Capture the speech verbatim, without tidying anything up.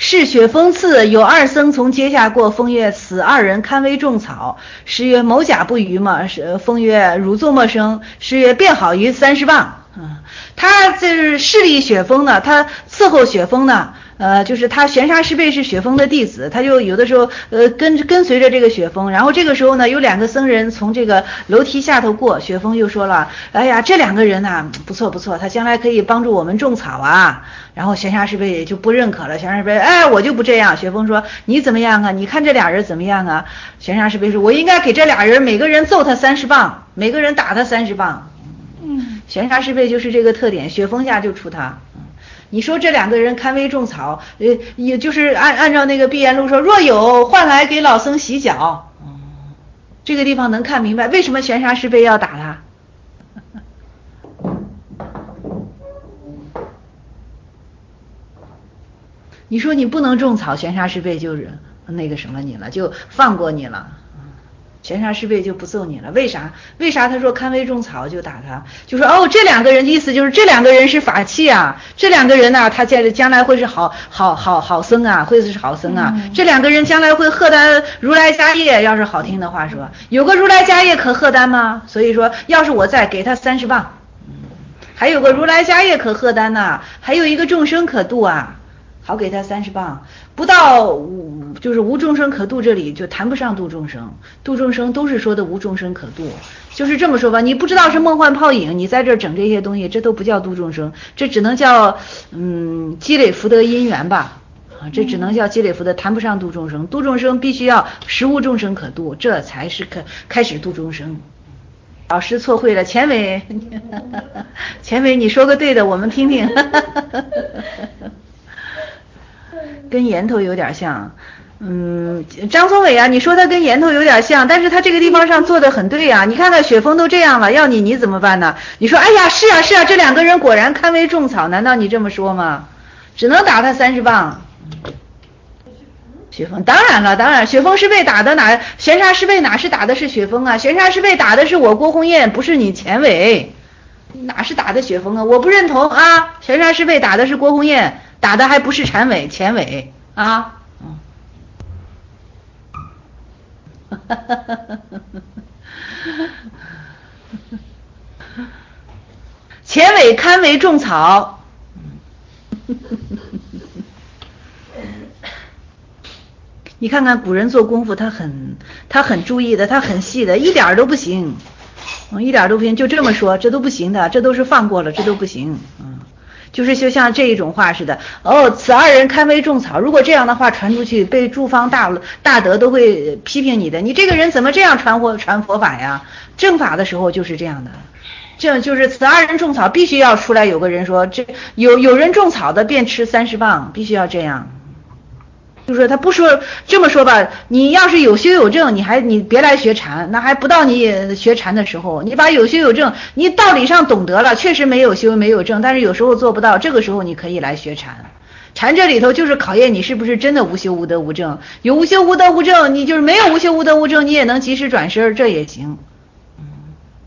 是雪峰次，有二僧从阶下过，封曰：此二人堪为种草。诗曰：某甲不虞嘛。封曰：汝作莫生。诗曰：便好于三十磅。嗯，他这是势力雪峰呢，他伺候雪峰呢。呃，就是他玄沙师辈是雪峰的弟子，他就有的时候呃跟跟随着这个雪峰，然后这个时候呢，有两个僧人从这个楼梯下头过，雪峰又说了，哎呀，这两个人呐、啊、不错不错，他将来可以帮助我们种草啊。然后玄沙师辈就不认可了，玄沙师辈，哎，我就不这样。雪峰说，你怎么样啊？你看这俩人怎么样啊？玄沙师辈说，我应该给这俩人每个人揍他三十磅，每个人打他三十磅。嗯，玄沙师辈就是这个特点，雪峰下就出他。你说这两个人堪为种草，呃，也就是按按照那个碧岩录说，若有换来给老僧洗脚，这个地方能看明白为什么玄沙师辈要打他。你说你不能种草，玄沙师辈就是那个什么你了，就放过你了。玄沙师辈就不揍你了，为啥？为啥他说堪为种草就打他？就说哦，这两个人的意思就是这两个人是法器啊，这两个人呢、啊，他将将来会是好好好好僧啊，会是好僧啊，嗯、这两个人将来会贺担如来家业，要是好听的话说，有个如来家业可贺担吗？所以说，要是我再给他三十磅，还有个如来家业可贺担呐、啊，还有一个众生可度啊。好给他三十磅，不到无就是无众生可度，这里就谈不上度众生，度众生都是说的无众生可度，就是这么说吧。你不知道是梦幻泡影，你在这整这些东西，这都不叫度众生，这只能叫嗯积累福德因缘吧，啊，这只能叫积累福德，谈不上度众生。度众生必须要实无众生可度，这才是可开始度众生。老师错会了，钱伟，钱伟，你说个对的，我们听听。跟岩头有点像，嗯，张松伟啊，你说他跟岩头有点像，但是他这个地方上做的很对啊，你看看雪峰都这样了，要你你怎么办呢？你说，哎呀，是啊是啊，这两个人果然堪为种草，难道你这么说吗？只能打他三十磅。雪峰，当然了，当然，雪峰师辈打的哪？玄沙师辈哪是打的是雪峰啊？玄沙师辈打的是我郭鸿雁，不是你钱伟，哪是打的雪峰啊？我不认同啊！玄沙师辈打的是郭鸿雁。打的还不是缠尾前尾啊，前尾堪为种草。你看看古人做功夫，他很他很注意的，他很细的，一点都不行，嗯，一点都不行，就这么说，这都不行的，这都是放过了，这都不行，嗯。就是就像这一种话似的，哦，此二人堪为种草。如果这样的话传出去，被诸方大大德都会批评你的。你这个人怎么这样传佛传佛法呀？正法的时候就是这样的，这就是此二人种草，必须要出来有个人说，这有有人种草的便吃三十磅，必须要这样。就是他不说这么说吧，你要是有修有证，你还你别来学禅，那还不到你学禅的时候。你把有修有证，你道理上懂得了，确实没有修没有证，但是有时候做不到，这个时候你可以来学禅。禅这里头就是考验你是不是真的无修无得无证，有无修无得无证，你就是没有无修无得无证，你也能及时转身，这也行